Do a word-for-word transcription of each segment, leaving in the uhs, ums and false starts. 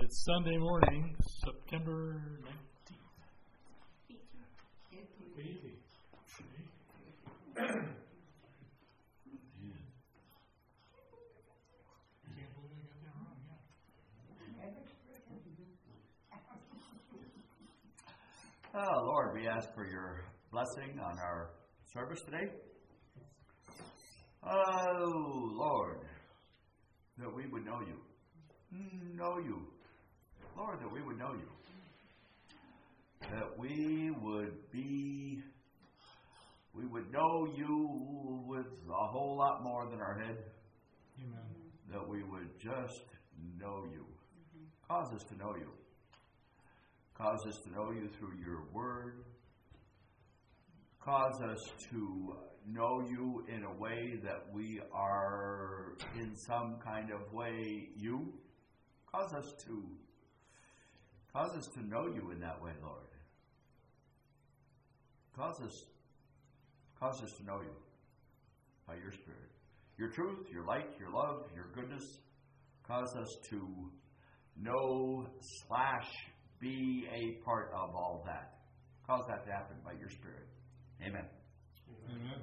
It's Sunday morning, September nineteenth. eighteenth. Oh, Lord, we ask for your blessing on our service today. Oh, Lord, that we would know you. Know you. Lord, that we would know you. That we would be, we would know you with a whole lot more than our head. Amen. That we would just know you. Cause us to know you. Cause us to know you through your word. Cause us to know you in a way that we are in some kind of way you. Cause us to cause us to know you in that way, Lord. Cause us cause us to know you by your Spirit. Your truth, your light, your love, your goodness. Cause us to know slash be a part of all that. Cause that to happen by your Spirit. Amen. Amen.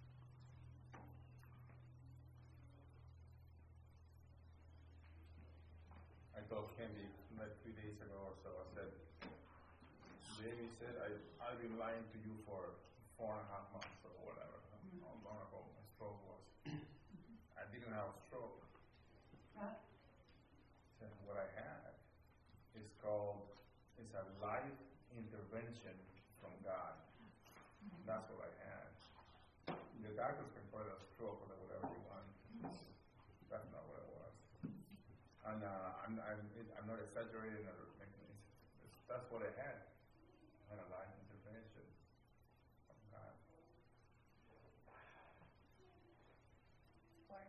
I told Candy like three days ago or so, I said, Jamie said, I, I've been lying to you for four and a half months or whatever, mm-hmm. how long ago my stroke was. I didn't have a stroke. Huh? So what I had is called, it's a life intervention from God. Mm-hmm. That's what I had. The doctors can call it a stroke or whatever you want. That's not what it was. And uh, I'm, I'm, I'm not exaggerating or making it. That's what I had. I had a life intervention from God. Lord.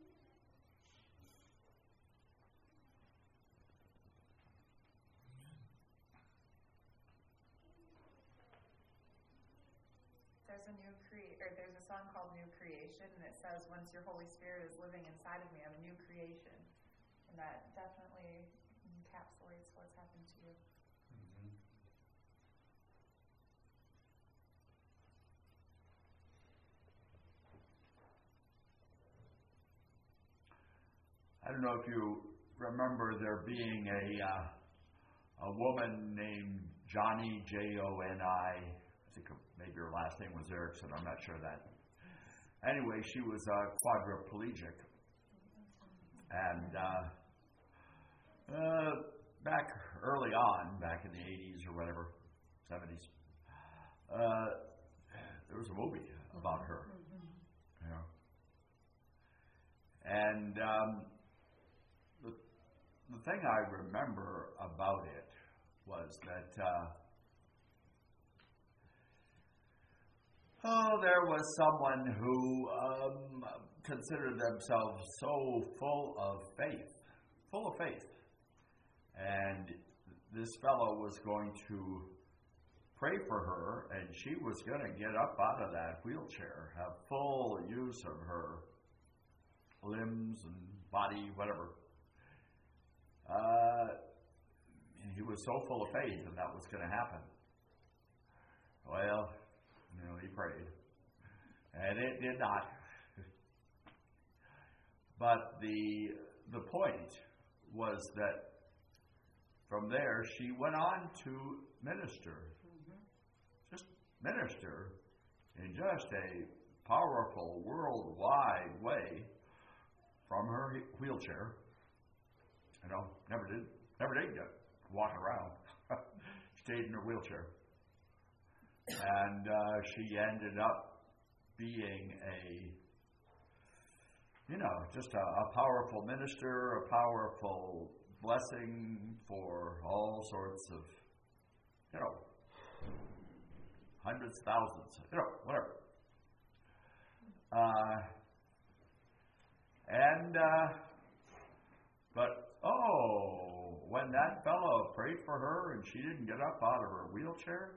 There's a new cre- or there's a song called New Creation, and it says, once your Holy Spirit is living inside of me, I'm a new creation. And that definitely encapsulates what's happened to you. Mm-hmm. I don't know if you remember there being a uh, a woman named Johnny, J O N I. I think maybe her last name was Erickson. I'm not sure of that. Anyway, she was uh, quadriplegic. And uh, uh, back early on, back in the eighties or whatever, seventies, uh, there was a movie about her. You know. And um, the, the thing I remember about it was that uh, oh, there was someone who um, considered themselves so full of faith, full of faith. And this fellow was going to pray for her, and she was going to get up out of that wheelchair, have full use of her limbs and body, whatever. Uh, and he was so full of faith, and that was going to happen. Well, you know, he prayed. And it did not. But the the point was that from there she went on to minister. Mm-hmm. Just minister in just a powerful worldwide way from her wheelchair. You know, never did never did get walking around. Stayed in her wheelchair. And uh, she ended up being a, you know, just a, a powerful minister, a powerful blessing for all sorts of, you know, hundreds, thousands, you know, whatever. Uh, and, uh, but, oh, when that fellow prayed for her and she didn't get up out of her wheelchair,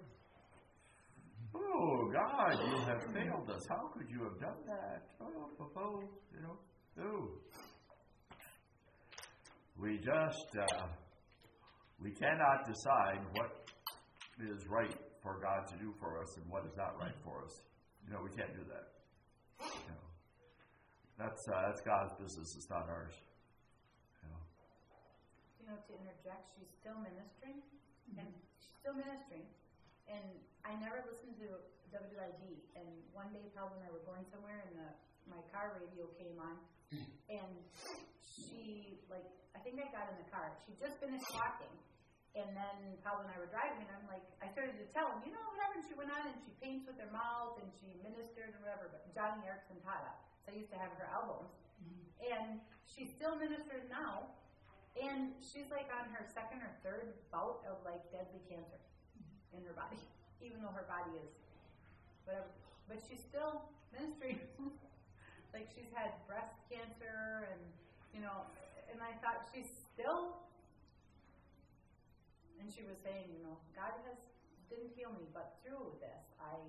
oh, God, you have failed us. How could you have done that? Oh, oh, oh, you know, oh. We just, uh, We cannot decide what is right for God to do for us and what is not right for us. You know, we can't do that. You know, that's uh, that's God's business. It's not ours. You know. You know, to interject, she's still ministering, mm-hmm. and she's still ministering. And I never listened to W I D. And one day, Paul and I were going somewhere, and the, my car radio came on, and she, like, I think I got in the car. She just finished talking. And then Paul and I were driving, and I'm like, I started to tell him, you know, whatever. And she went on and she paints with her mouth and she ministered and whatever. But Johnny Erickson taught us. So I used to have her albums. Mm-hmm. And she still ministers now. And she's like on her second or third bout of like deadly cancer mm-hmm. in her body, even though her body is whatever. But she's still ministering. Like she's had breast cancer and, you know, and I thought she's still. And she was saying, you know, God has didn't heal me, but through this, I,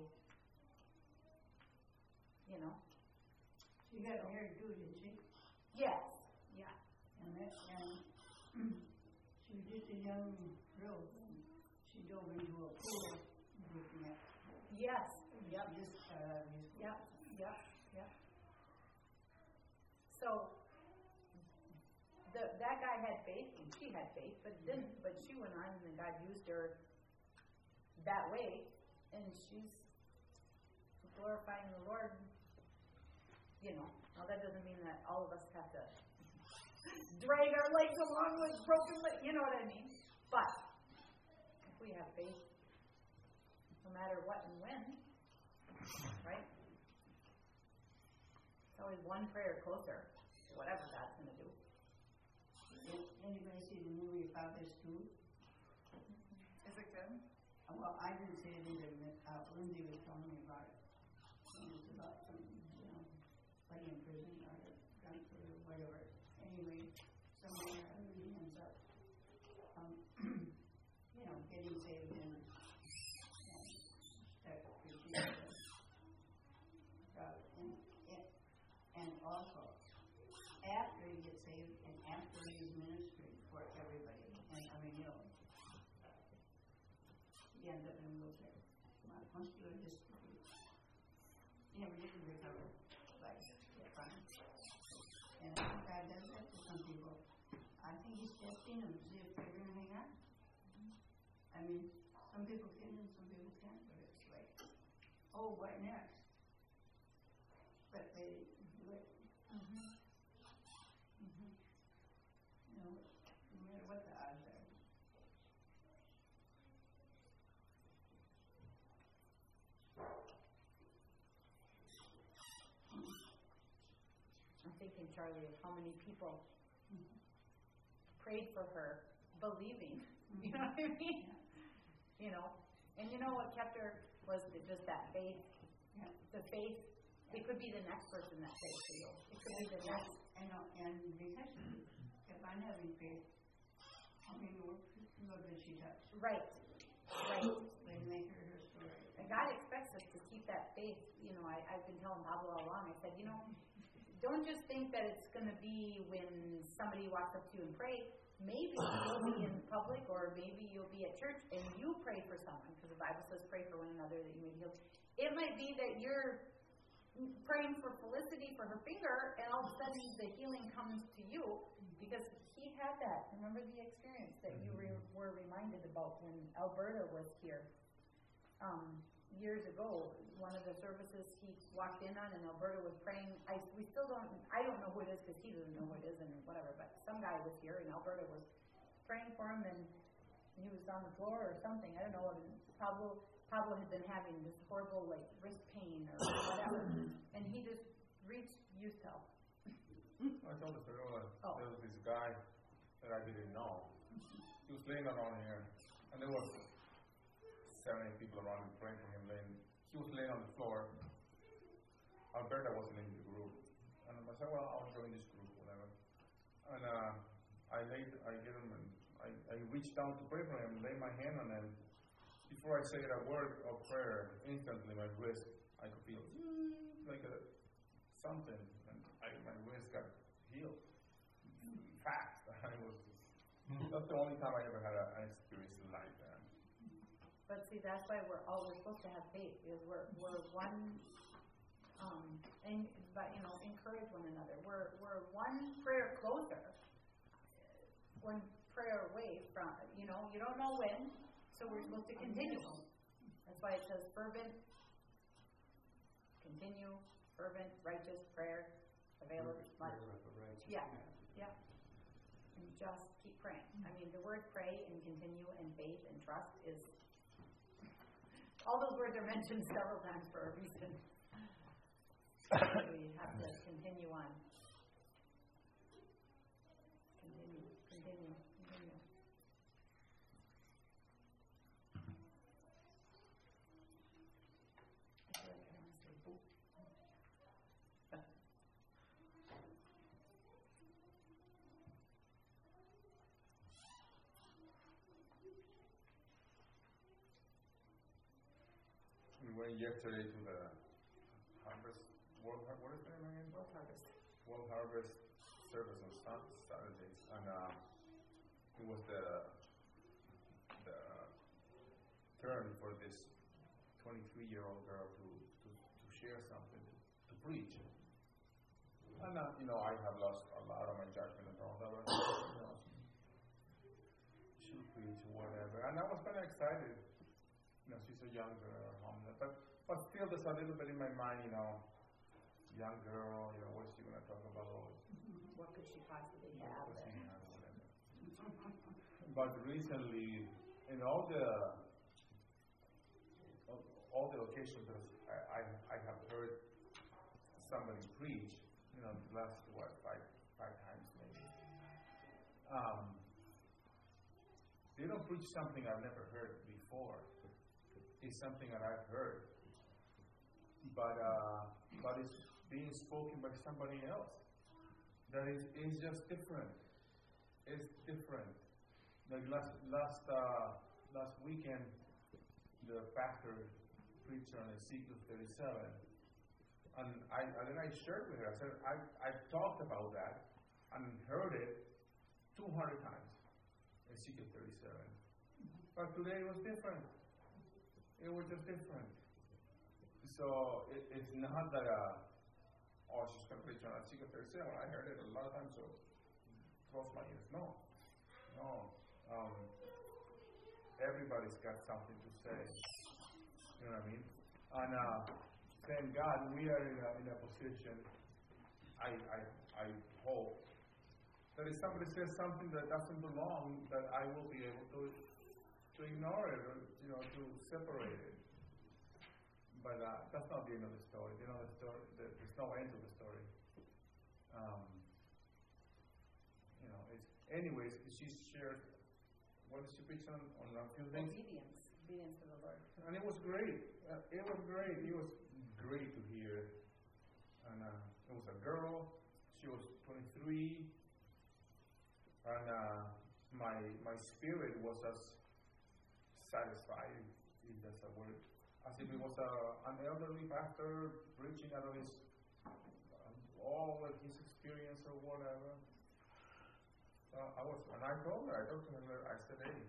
you know. She got married too, didn't she? Yes. Yeah. And that, and she was just a young girl. She dove into a pool looking at. Yes. Yep. She just got out of his school. Yep. Yep. Yep. So. The, that guy had faith, and she had faith, but didn't. But she went on, and God used her that way, and she's glorifying the Lord. You know, now that doesn't mean that all of us have to drag our legs along with broken legs. You know what I mean? But if we have faith, no matter what and when, right? It's always one prayer closer to whatever God's going to do. Anybody see the movie Father's Two? Is it good? Well, I didn't see it either. Uh, Lindsay was telling me about it. And it's about some, you know, fighting in prison or drunk or whatever. Anyway, somewhere or other he ends up, um, you know, getting saved and uh, start preaching God. And, and, and also, after he gets saved and after he's ministering for everybody, and I mean, you know, he ends up in a wheelchair. Muscular dystrophy. He never did recover, like, fine. And I think God does that to some people. I think he's testing them to see if they're going to hang on. I mean, some people can and some people can't, but it's like, oh, what next? But they do it. Mm-hmm. Mm-hmm. You know, no matter what the odds are. I'm thinking, Charlie, of how many people mm-hmm. prayed for her, believing. Mm-hmm. You know what I mean? Yeah. You know, and you know what kept her was the, just that faith. Yeah. The faith. It could be the next person that prays for you. It could be the next. And, and because she kept on having faith, how many more people did she touch? Right. Right. They make her her story. And God expects us to keep that faith. You know, I, I've been telling Pablo all along, I said, you know, don't just think that it's going to be when somebody walks up to you and pray. Maybe you'll be in public or maybe you'll be at church and you pray for someone, because the Bible says pray for one another that you may be healed. It might be that you're praying for Felicity for her finger, and all of a sudden the healing comes to you, because he had that. Remember the experience that you re- were reminded about when Alberta was here um, years ago. One of the services he walked in on, and Alberta was praying. I we still don't. I don't know who it is because he doesn't know who it is, and whatever. But some guy was here, and Alberta was praying for him, and he was on the floor or something. I don't know. And Pablo. Pablo had been having this horrible, like, wrist pain or whatever, and he just reached youth help. I told the story that Oh. there was this guy that I didn't know. He was laying around here, and there was seven, eight people around him praying for him. Laying, he was laying on the floor. Alberta wasn't in the group, and I said, "Well, I'll join this group, whatever." And uh, I laid, I get him, and I, I reached down to pray for him, laid my hand on him. Before I said a word of prayer, instantly my wrist, I could feel like a something, and I, my wrist got healed fast. I was, that that's the only time I ever had a, an experience like that. But see, that's why we're all, we're supposed to have faith, because we're, we're one, um, and, but, you know, encourage one another. We're, we're one prayer closer, one prayer away from, you know, you don't know when, so we're supposed to continue. That's why it says fervent, continue, fervent, righteous prayer, available much. Yeah, yeah. And just keep praying. I mean, the word pray and continue and faith and trust is, all those words are mentioned several times for a reason. So you have to continue on. Continue, continue, continue. I feel like I want to say boop. We went yesterday to the harvest, World, Har- what is the name again? World Harvest. World Harvest service on Sun- Saturdays, and uh, it was the the turn for this twenty-three-year-old girl to, to, to share something, to preach. And uh, you know, I have lost a lot of my judgment and all that, but you know, she would preach or whatever, and I was kind of excited. You know, she's a young girl, homeless, but but still, there's a little bit in my mind, you know, young girl, you know, what's she gonna talk about? What could she possibly have? What does she have, whatever. But recently, in all the all the occasions that I, I, I have heard somebody preach, you know, the last what five five times maybe. Um, they don't preach something I've never heard before. It's something that I've heard, but uh, but it's being spoken by somebody else. That is, it's just different. It's different. Like last last uh, last weekend, the pastor preached on Ezekiel thirty-seven, and I and then I shared with her. I said I I talked about that and heard it two hundred times. Ezekiel thirty-seven, but today it was different. It was just different. So it, it's not that uh, oh, she's going to preach on Ezekiel thirty-seven. I heard it a lot of times, so close my ears. No, no. Um, everybody's got something to say. You know what I mean? And uh, thank God we are in a, in a position. I, I I hope that if somebody says something that doesn't belong, that I will be able to to ignore it or you know to separate it. But uh, that's not the end of the story. You know, the story. The, there's no end to the story. Um, you know, it's anyways. She shared. What did she preach on? On a few things. Obedience, obedience to the Lord. And it was great. Uh, it was great. It was great to hear. And uh, it was a girl. She was twenty-three. And uh, my my spirit was as satisfied, if that's a word, as if it was a, an elderly pastor preaching out of his um, all of his experience or whatever. Uh, I was, and I told her, I told her, I said, hey,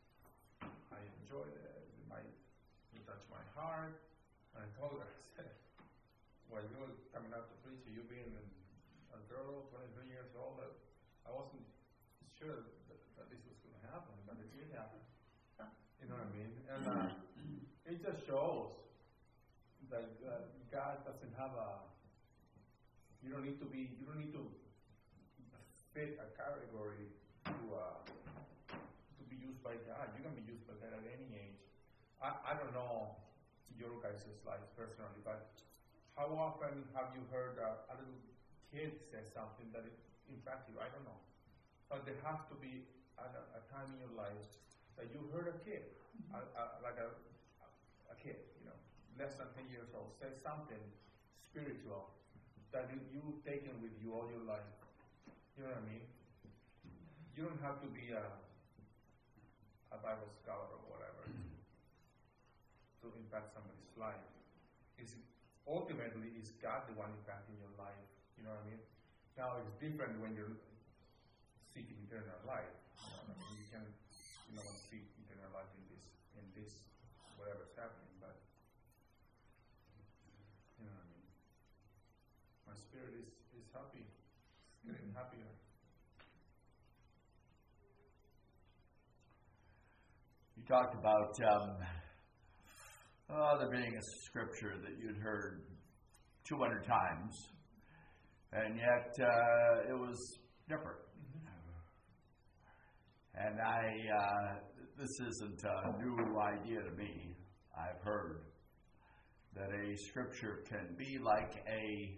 I enjoyed it. It might it touched my heart. And I told her, I said, while you were coming out to preach, you being a girl, twenty-three years old, that I wasn't sure that, that this was going to happen, but it did happen. You know what I mean? And uh, it just shows that uh, God doesn't have a. You don't need to be. You don't need to fit a category to uh, to be used by God. You can be used by God at any age. I, I don't know your guys' lives personally, but how often have you heard uh, a little kid say something that it impacted you? I don't know, but there has to be a, a time in your life that you heard a kid, mm-hmm. a, a, like a, a kid, you know, less than ten years old, say something spiritual that you, you've taken with you all your life. You know what I mean? You don't have to be a, a Bible scholar or whatever to impact somebody's life. It's, ultimately, it's God the one impacting your life. You know what I mean? Now, it's different when you're seeking eternal life. You know what I mean? You fix whatever's happening, but you know what I mean. My spirit is, is happy, it's getting happier. You talked about um, oh, there being a scripture that you'd heard two hundred times, and yet uh, it was different. And I, uh, this isn't a new idea to me. I've heard that a scripture can be like a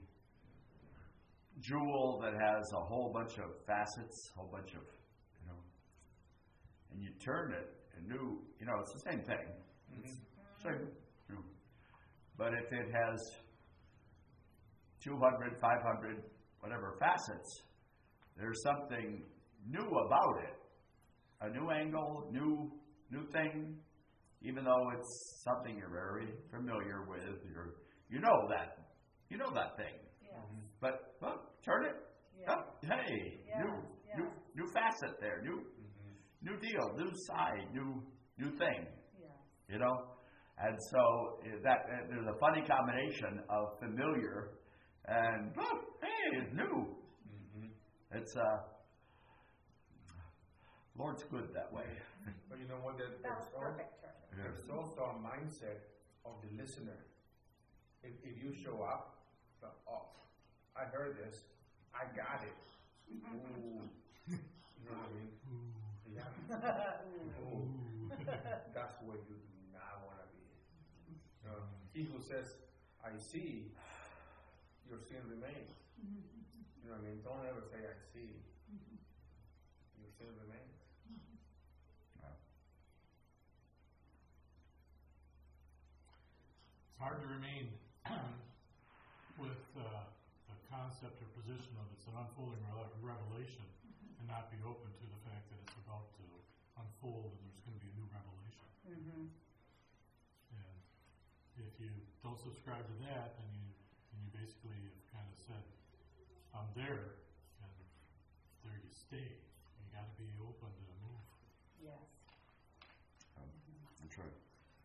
jewel that has a whole bunch of facets, a whole bunch of, you know, and you turn it and new, you know, it's the same thing. It's same, you know. But if it has two hundred, five hundred, whatever facets, there's something new about it. A new angle, new new thing, even though it's something you're very familiar with. You're, you know that, you know that thing. Yeah. But well, turn it. Yeah. Oh, hey, Yeah, new, yeah. new, new facet there. New, Mm-hmm. new deal, new side, new, new thing. Yeah. You know, and so uh, that uh, there's a funny combination of familiar and oh, hey, it's new. Mm-hmm. It's uh, Lord's good that way. But you know what? There, That there's, was al- perfect, Charlie. there's also a mindset of the listener. If, if you show up, so, oh, I heard this, I got it. Ooh. You know what I mean? Yeah. Ooh. That's where you do not want to be. Uh, he who says, I see, your sin remains. You know what I mean? Don't ever say, I see. Your sin remains. It's hard to remain with uh, the concept or position of it's an unfolding re- revelation and not be open to the fact that it's about to unfold and there's going to be a new revelation. Mm-hmm. And if you don't subscribe to that, then you then you basically have kind of said, I'm there, and there you stay. You got to be open to move. Yes. Um, that's right.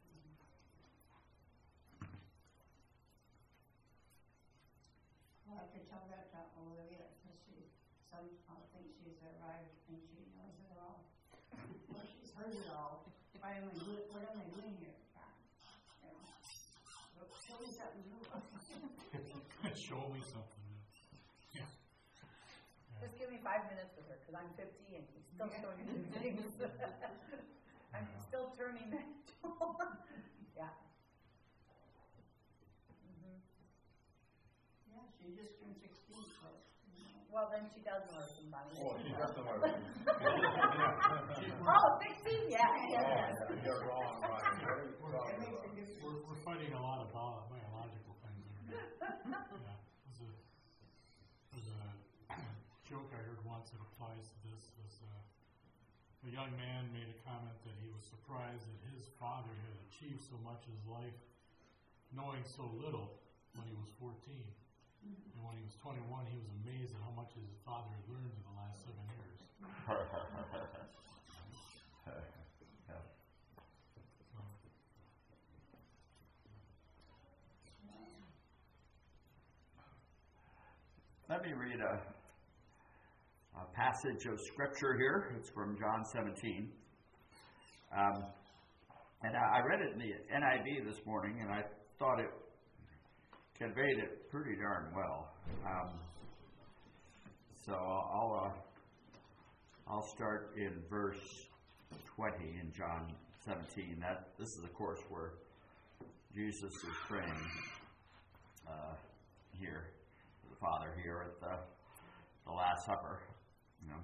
Well, I could tell that to Olivia, because she, somehow thinks she's arrived and she knows it all. Well, she's heard it all. Why am I doing, what am I doing here? You know, look, show me something new. Show me something new. Yeah. Just give me five minutes with her, because I'm fifty and he's still showing me new things. I'm still turning that tool. Yeah. Mm-hmm. Yeah, she just turned sixteen, so, you know. Well, then she does know somebody. Oh, she does know what I mean. Oh, sixteen? Yeah. Oh, yeah, you're wrong, buddy. You're wrong, It makes you're a wrong. difference. We're, we're fighting a lot of bio- biological things there. Yeah. There's a, there's a joke I heard once that applies to this. Was, uh, a young man made a comment that he was surprised that his father had achieved so much in his life, knowing so little when he was fourteen. Mm-hmm. And when he was twenty-one, he was amazed at how much his father had learned in the last seven years. Yeah. So, Let me read a, a passage of scripture here. It's from John seventeen. Um, and I, I read it in the N I V this morning, and I thought it conveyed it pretty darn well. Um, so I'll uh, I'll start in verse twenty in John seventeen. That this is, of course, where Jesus is praying uh, here, the Father here at the the Last Supper. You know,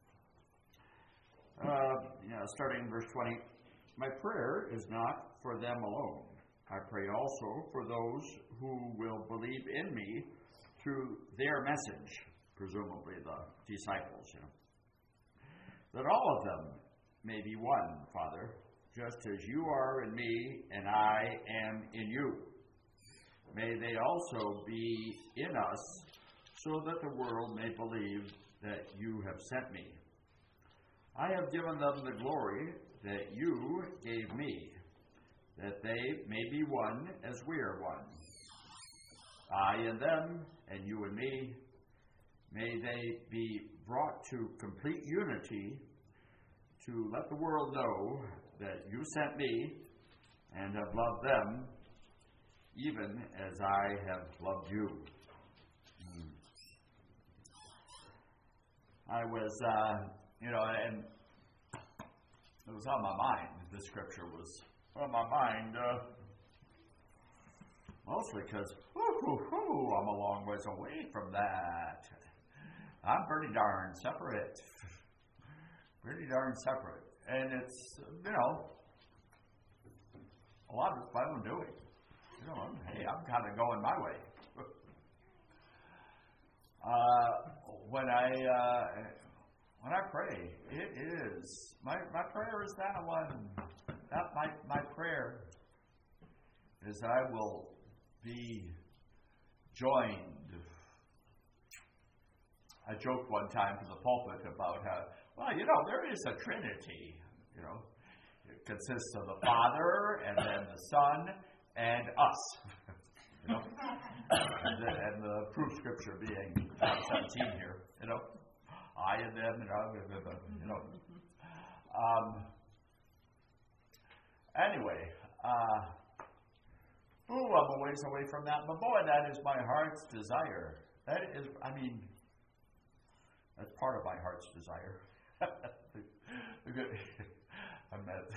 uh, you know, starting in verse twenty. My prayer is not for them alone. I pray also for those who will believe in me through their message, presumably the disciples, you know. That all of them may be one, Father, just as you are in me and I am in you. May they also be in us, so that the world may believe that you have sent me. I have given them the glory that you gave me, that they may be one as we are one. I and them, and you and me, may they be brought to complete unity to let the world know that you sent me and have loved them even as I have loved you. Hmm. I was, uh, you know, and it was on my mind. The scripture was on my mind, uh, mostly because I'm a long ways away from that. I'm pretty darn separate. Pretty darn separate. And it's, you know, a lot of it's fun doing. You know, I'm, hey, I'm kind of going my way. uh, when I uh, when I pray, it is my my prayer is that one. That my my prayer is that I will be joined. I joked one time from the pulpit about how, well, you know, there is a Trinity. You know, it consists of the Father and then the Son and us. You know, and, the, and the proof scripture being John seventeen here. You know, I and them. You know, you know. Um, anyway, uh, ooh, I'm a ways away from that, but boy, that is my heart's desire. That is, I mean, that's part of my heart's desire. the, the good, I meant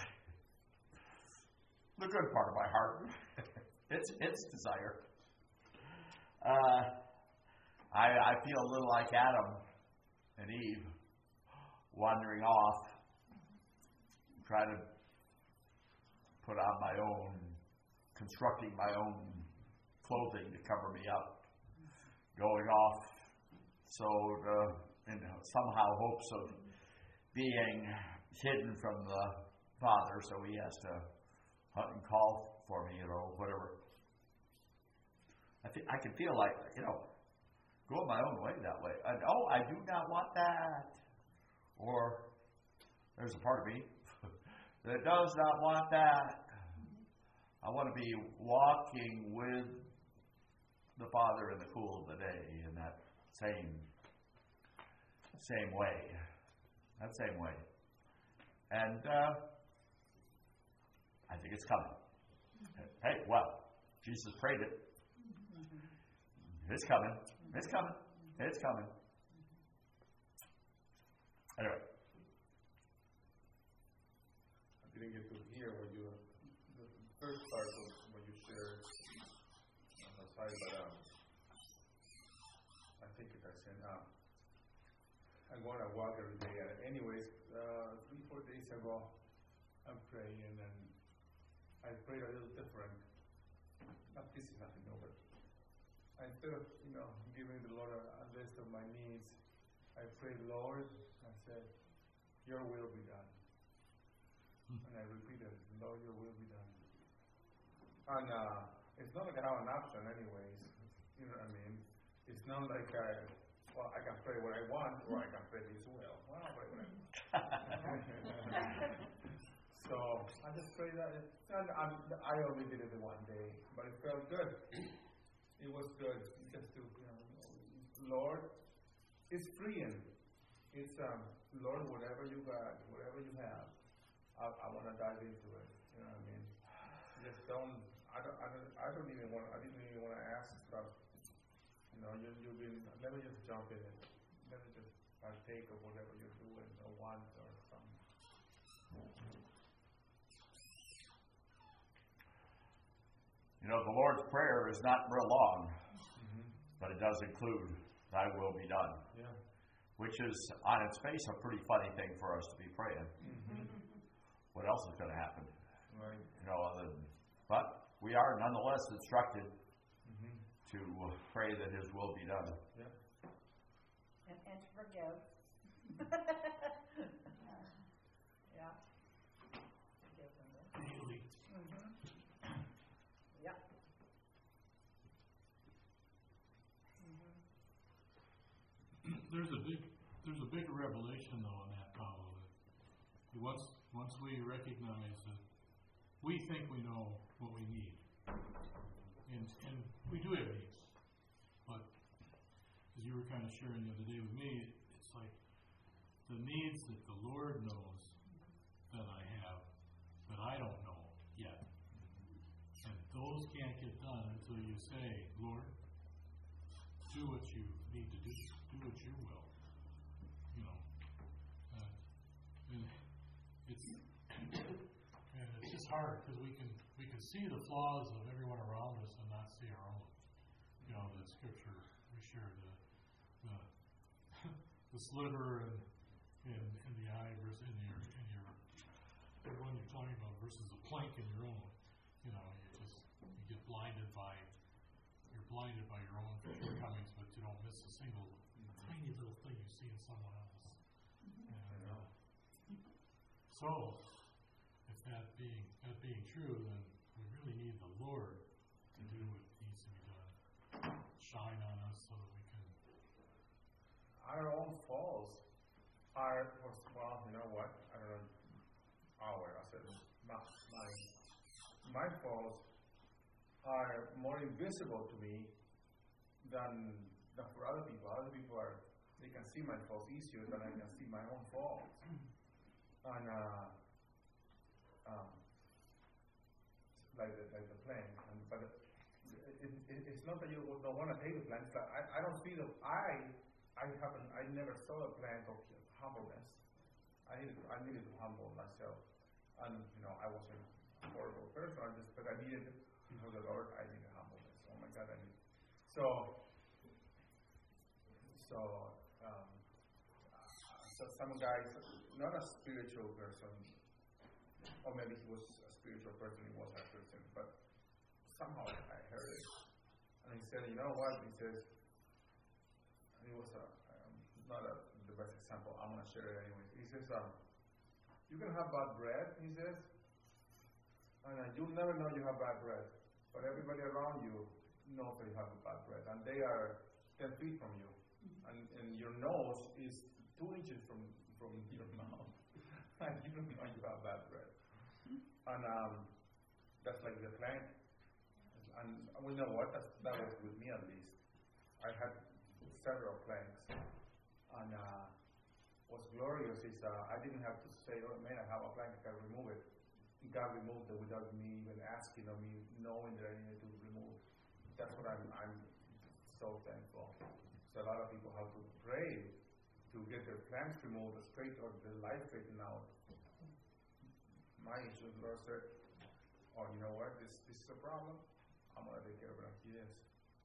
the good part of my heart. it's its desire. Uh, I, I feel a little like Adam and Eve, wandering off, trying to put on my own, constructing my own clothing to cover me up, going off so to, in somehow hopes of being hidden from the Father, so he has to hunt and call for me, you know, whatever. I think I can feel like, you know, going my own way that way. And, oh, I do not want that. Or there's a part of me that does not want that. I want to be walking with the Father in the cool of the day in that same same way. That same way. And uh, I think it's coming. Hey, well, Jesus prayed it. It's coming. It's coming. It's coming. Anyway. I didn't get to hear what you, the first part of what you shared on the side, but um, I think it I said, uh, I'm going to walk every day. And anyways, uh, three, four days ago, I'm praying, and I prayed a little different. Not this is nothing over. Instead of, you know, giving the Lord a, a list of my needs, I prayed, Lord, I said, your will be done. And I repeated, Lord, your will be done. And uh, it's not like I have an option anyways. You know what I mean? It's not like I, well, I can pray what I want, or I can pray His will. Well, I'll pray what I want. So I just prayed that. It, and I'm, I only did it one day, but it felt good. It was good. Just to, you know, Lord, it's freeing. It's, um, Lord, whatever you got, whatever you have, I, I want to dive into it. You know what I mean? Just don't. I don't. I don't. I don't even want. I didn't even want to ask stuff. You know, you you've been. Let me just jump in it. Let me just partake of whatever you're doing or want or something. You know, the Lord's Prayer is not real long, Mm-hmm. but it does include "Thy will be done," Yeah. which is on its face a pretty funny thing for us to be praying. Mm-hmm. What else is going to happen? Right. You know, other than, but we are nonetheless instructed Mm-hmm. to pray that His will be done. Yeah. And, and to forgive. Yeah. Forgive them. Daily. Mm-hmm. Yep. Mm-hmm. There's a big, there's a big revelation though in that, Pablo. That once, once we recognize that we think we know what we need. And, and we do have needs. But as you were kind of sharing the other day with me, it's like the needs that the Lord knows that I have, but I don't know yet. And those can't get done until you say, Lord, do what you need to do. Do what you will. You know. Uh, and it's and it's just hard because we can we can see the flaws of everyone around us and not see our own. You know, the scripture we shared, the the, the sliver and in, in the eye versus in your in your the one you're talking about versus a plank in your own. You know, you just you get blinded by you're blinded by your own shortcomings, but you don't miss a single tiny little thing you see in someone else. And, uh, so, if that being that being true, then we really need the Lord to do what needs to be done. Shine on us so that we can. Our own faults are, well, you know what? I don't know. Our, I said, my, my, my faults are more invisible to me than, than for other people. Other people are, they can see my faults easier than I can see my own faults. And, uh, um, like the, like the plan. And, but it, it, it's not that you don't want to take the plan. But I, I don't see the, I, I haven't, I never saw a plan of humbleness. I needed, I needed to humble myself. And, you know, I wasn't a horrible person, I just, but I needed, before the Lord, I needed humbleness. Oh my God, I need. So, so, um, so some guys, not a spiritual person, or maybe he was a spiritual person, he was a person, but somehow I heard it. And he said, you know what? He says, and it was a, um, not a, the best example, I'm going to share it anyway. He says, um, you can have bad bread, he says, and uh, you'll never know you have bad bread. But everybody around you knows that you have a bad bread. And they are ten feet from you. Mm-hmm. And, and your nose is two inches from, from your mouth. And you don't know you have bad bread. Mm-hmm. And um, that's like the plank. And we know what? That's, that was with me at least. I had several planks. And uh, what's glorious is uh, I didn't have to say, oh man, I have a plank, I can remove it. God removed it without me even asking or me knowing that I needed to remove. That's what I'm, I'm so thankful. So a lot of people have to pray to get their planks removed, or straight or their life straightened out. My issue, the Lord said, oh, you know what, this, this is a problem. I'm going to take care of it like He is.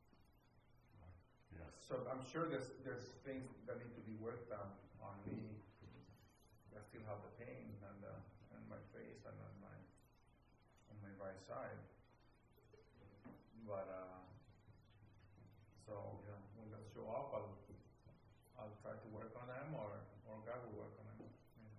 Yes. So I'm sure there's there's things that need to be worked on on me. I still have the pain and uh, and my face and on my on my right side. But uh, so you know, when they show up, I'll I'll try to work on them, or or God will work on them. You know.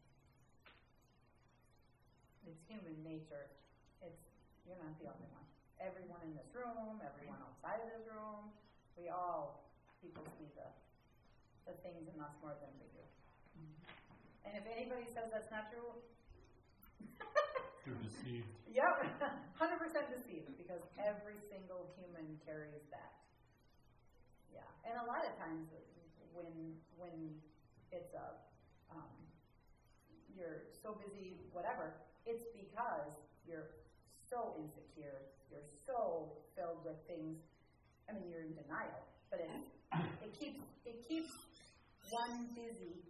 It's human nature. It's you're not the only one. Everyone in this room, everyone outside of this room, we all people see the the things in us more than we do. Mm-hmm. And if anybody says that's not true, You're deceived. Yep, one hundred percent deceived, because every single human carries that. Yeah, and a lot of times when when it's a um, you're so busy, whatever, it's because you're so insecure, you're so filled with things. I mean, you're in denial, but it it keeps it keeps one busy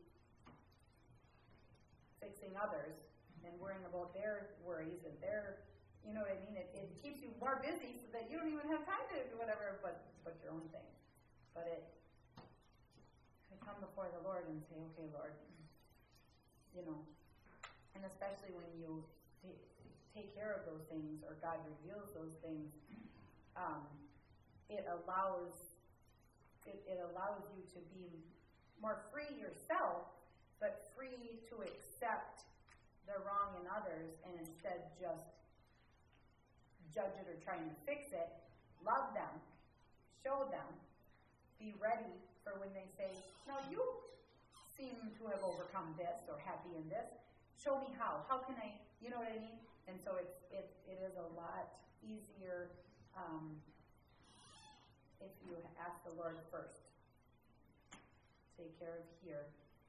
fixing others and worrying about their worries and their, you know what I mean? It, it keeps you more busy so that you don't even have time to do whatever but but your own thing. But it, I come before the Lord and say, okay, Lord, you know, and especially when you t- take care of those things or God reveals those things, um, it allows it, it allows you to be more free yourself, but free to accept the wrong in others and instead just judge it or trying to fix it. Love them, show them, be ready for when they say, no, you seem to have overcome this or happy in this. show me how. How can I, you know what I mean? And so it's it it is a lot easier um, if you ask the Lord first. Take care of here,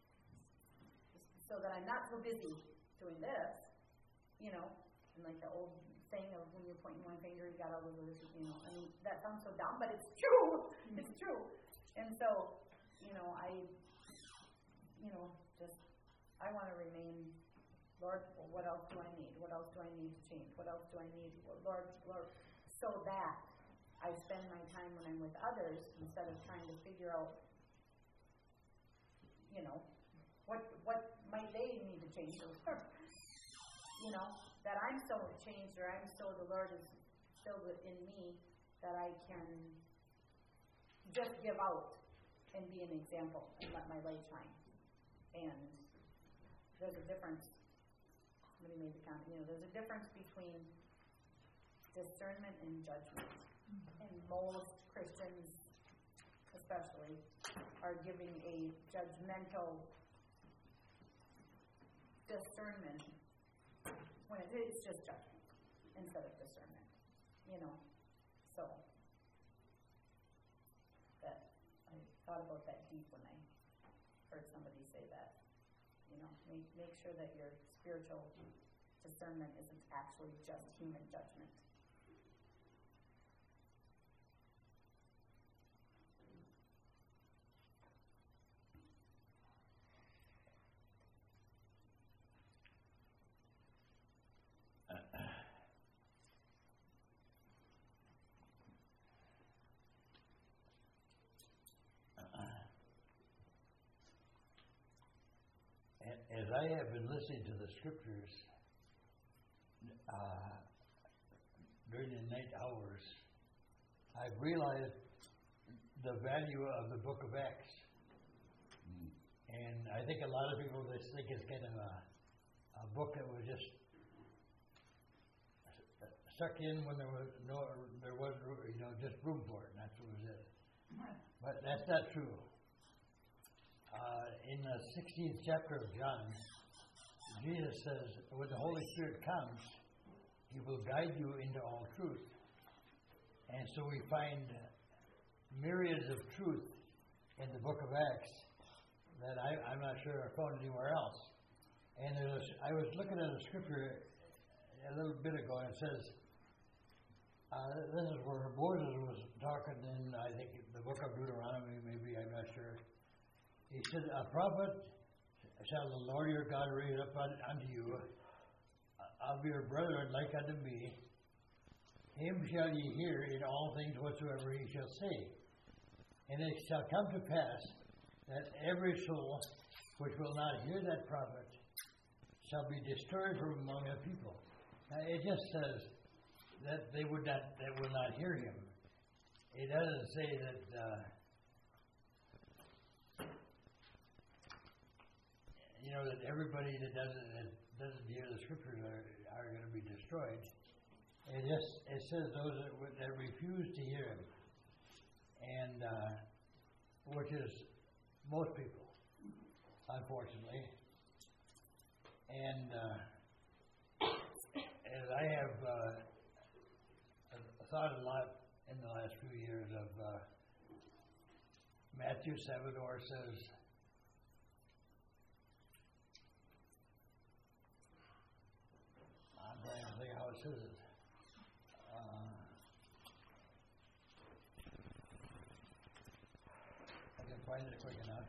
so that I'm not so busy doing this, you know, and like the old saying of when you're pointing one finger, you got all those others, you know. I mean, that sounds so dumb, but it's true. It's true. And so, you know, I, you know, just I want to remain. Lord, what else do I need? What else do I need to change? What else do I need? Lord, Lord, so that I spend my time when I'm with others instead of trying to figure out, you know, what what might they need to change? Or, you know, that I'm so changed or I'm so the Lord is filled in me that I can just give out and be an example and let my light shine. And there's a difference. Somebody made the comment, you know, there's a difference between discernment and judgment. Mm-hmm. And most Christians, especially, are giving a judgmental discernment when it is just judgment instead of discernment. You know, so that I thought about that deep when I heard somebody say that. You know, make make sure that your spiritual discernment isn't actually just human judgment. As I have been listening to the scriptures uh, during the night hours, I've realized the value of the book of Acts. Mm. And I think a lot of people just think it's kind of a, a book that was just stuck in when there was no, there was you know just room for it, and that's what was it. But that's not true. Uh, in the sixteenth chapter of John, Jesus says, when the Holy Spirit comes, He will guide you into all truth. And so we find myriads of truth in the book of Acts that I, I'm not sure are found anywhere else. And there was, I was looking at a scripture a little bit ago, and it says, uh, this is where Moses was talking in, I think, the book of Deuteronomy, maybe, I'm not sure. He said, a prophet shall the Lord your God raise up unto you of your brethren like unto me. Him shall ye hear in all things whatsoever he shall say. And it shall come to pass that every soul which will not hear that prophet shall be destroyed from among the people. Now, it just says that they would not, that will not hear him. It doesn't say that... Uh, You know, that everybody that doesn't that doesn't hear the scriptures are, are going to be destroyed. It just it says those that, that refuse to hear him, and uh, which is most people, unfortunately. And uh, as I have uh, thought a lot in the last few years of uh, Matthew seven, where it says, I think how it says it. Uh, I can find it quick enough.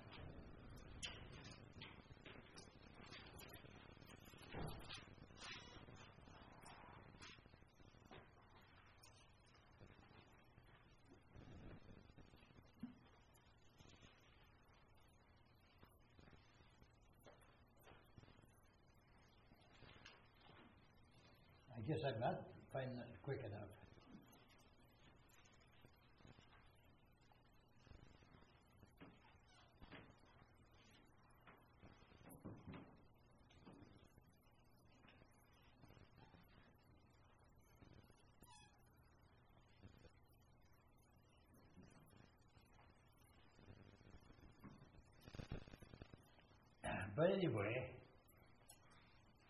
I guess I'm not finding it quick enough. But anyway,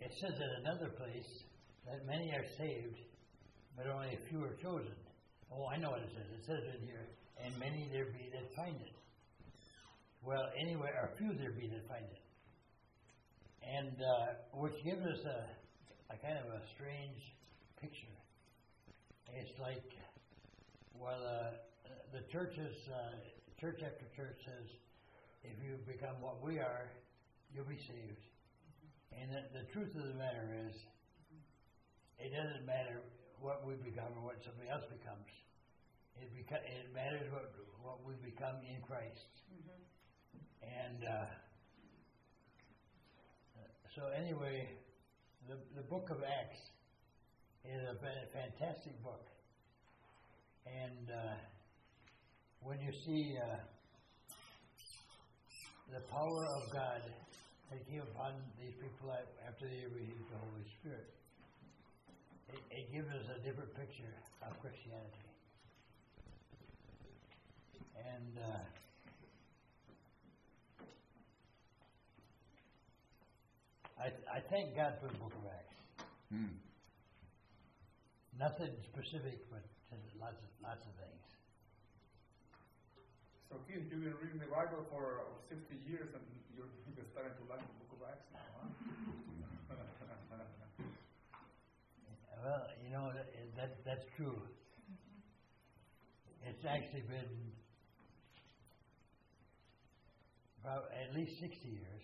it says in another place that many are saved, but only a few are chosen. Oh, I know what it says. It says in here, and many there be that find it. Well, anyway, or few there be that find it. And uh, which gives us a, a kind of a strange picture. It's like, well, uh, the churches, uh, church after church says, if you become what we are, you'll be saved. And the, the truth of the matter is, it doesn't matter what we become or what somebody else becomes. It, beca- it matters what what we become in Christ. Mm-hmm. And uh, so anyway, the the book of Acts is a fantastic book. And uh, when you see uh, the power of God that came upon these people after they received the Holy Spirit, it, it gives us a different picture of Christianity. And uh, I, I thank God for the book of Acts. Hmm. Nothing specific, but lots of lots of things. So, Keith, you've been reading the Bible for fifty years, and you're, you're starting to like the book of Acts now, huh? Well, you know, that, that that's true. It's actually been about at least sixty years.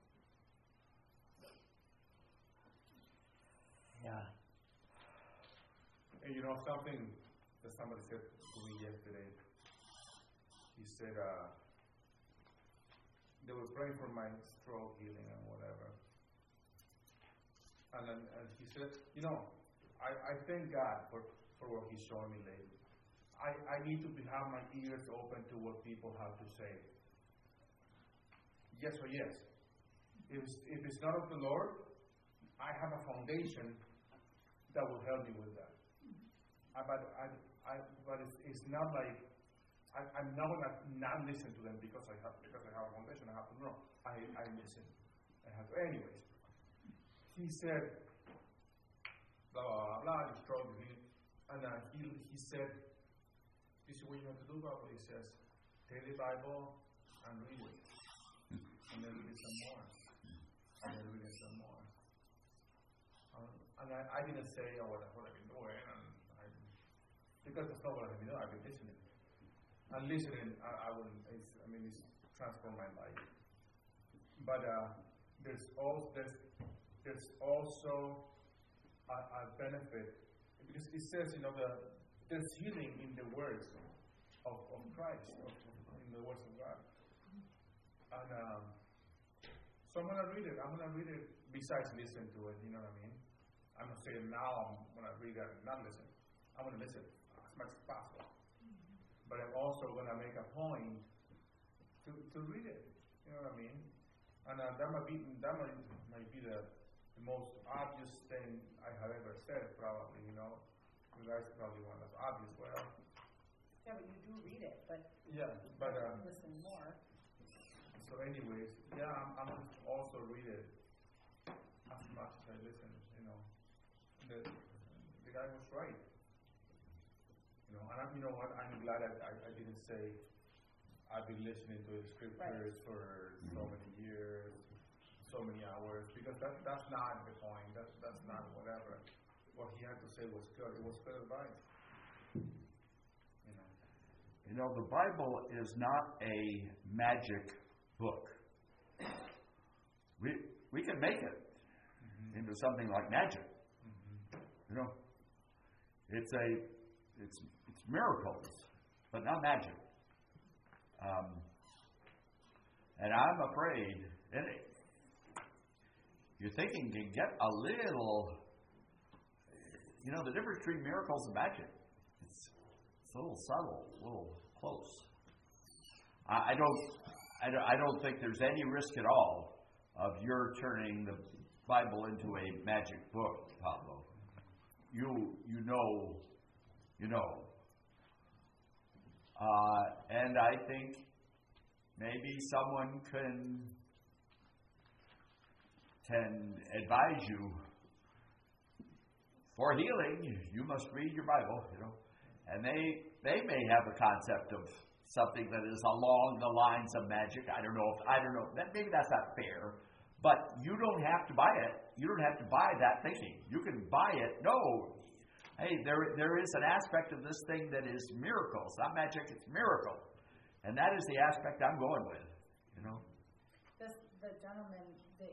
Yeah. And you know something that somebody said to me yesterday? He said, uh, they were praying for my stroke healing and whatever. And then and he said, you know, I, I thank God for, for what He's showing me lately. I, I need to be, have my ears open to what people have to say. Yes or yes. If it's, if it's not of the Lord, I have a foundation that will help me with that. I, but I, I, but it's, it's not like I, I'm not gonna not listen to them because I have because I have a foundation. I have to know. I, I listen. I have to. Anyways, he said, blah blah blah blah. He struggled with it, and uh, he he said, "This is what you have to do, Papa." He says, "Take the Bible and read it, and then read some more, and then read it some more." Um, and I, I didn't say, "Oh, what, what I've been doing," and I, because that's not what I've been doing. I've been listening. And listening, I, I will. It's, I mean, it's transformed my life. But uh, there's also there's there's also a, a benefit because it says, you know, the there's healing in the words of, of Christ, of, in the words of God. And um, so I'm gonna read it. I'm gonna read it. Besides listening to it, you know what I mean. I'm not saying now I'm gonna read it and not listen. I'm gonna listen as much as possible. But I'm also going to make a point to, to read it. You know what I mean? And uh, that might be that might, might be the, the most obvious thing I have ever said, probably. You know, you guys probably want that's obvious. Well, Yeah, but you do read it, but yeah, but um, listen more. so anyways, yeah, I'm, I'm going to also read it as much as I listen. You know, the the guy was right. You know, and I, you know what? I'm glad I, I, I didn't say I've been listening to the scriptures right. for so many years, so many hours, because that that's not the point. That's that's not whatever. What he had to say was good. It was good advice. You know. You know, the Bible is not a magic book. We we can make it mm-hmm. into something like magic. Mm-hmm. You know, it's a it's it's miracles, but not magic. Um, and I'm afraid, and it, your thinking can get a little. You know, the difference between miracles and magic. It's it's a little subtle, a little close. I, I don't, I don't, I don't think there's any risk at all of your turning the Bible into a magic book, Pablo. You you know. You know. Uh, and I think maybe someone can can advise you for healing, you must read your Bible, you know. And they they may have a concept of something that is along the lines of magic. I don't know if I don't know. That maybe that's not fair. But you don't have to buy it. You don't have to buy that thinking. You can buy it. No. Hey, there there is an aspect of this thing that is miracles, not magic, it's miracle. And that is the aspect I'm going with, you know. This the gentleman that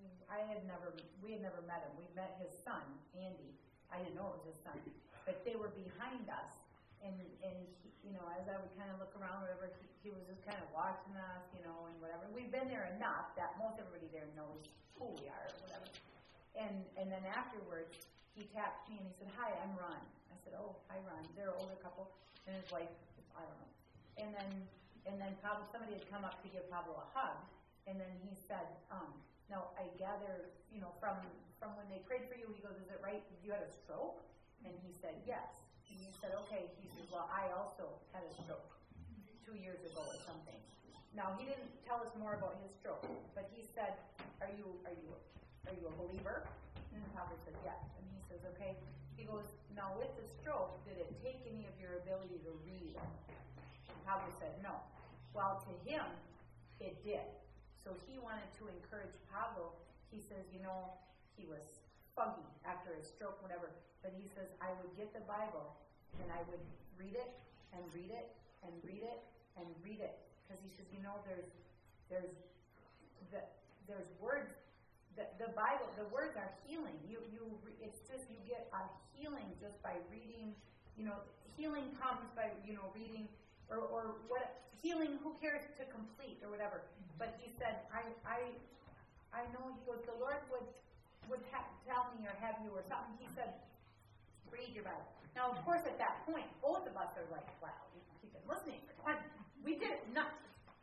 I had never we had never met him. We met his son, Andy. I didn't know it was his son. But they were behind us. And and he, you know, as I would kind of look around, whatever, he, he was just kind of watching us, you know, and whatever. We've been there enough that most everybody there knows who we are, or whatever. And and then afterwards, he tapped me and he said, "Hi, I'm Ron." I said, "Oh, hi, Ron." They're an older couple, and his wife, I don't know. And then and then Pablo, somebody had come up to give Pablo a hug, and then he said, um, "Now I gather, you know, from from when they prayed for you," he goes, "Is it right? You had a stroke?" And he said, "Yes." And he said, "Okay." He says, "Well, I also had a stroke two years ago or something." Now he didn't tell us more about his stroke, but he said, "Are you are you are you a believer?" And Pablo said, "Yes." And he says, "Okay." He goes, "Now with the stroke, did it take any of your ability to read?" Pablo said, "No." Well, to him, it did. So he wanted to encourage Pablo. He says, "You know, he was foggy after his stroke, whatever." But he says, "I would get the Bible and I would read it and read it and read it and read it." Because he says, "You know, there's there's the, there's words. The, the Bible, the words are healing. You you it's just you get a healing just by reading. You know, healing comes by you know reading or or what healing. Who cares to complete or whatever." But he said, "I I I know." He goes, "The Lord would would ha- tell me or have you or something." He said, "Read your Bible." Now, of course, at that point, both of us are like, "Wow, we've been listening for twenty." We did it not.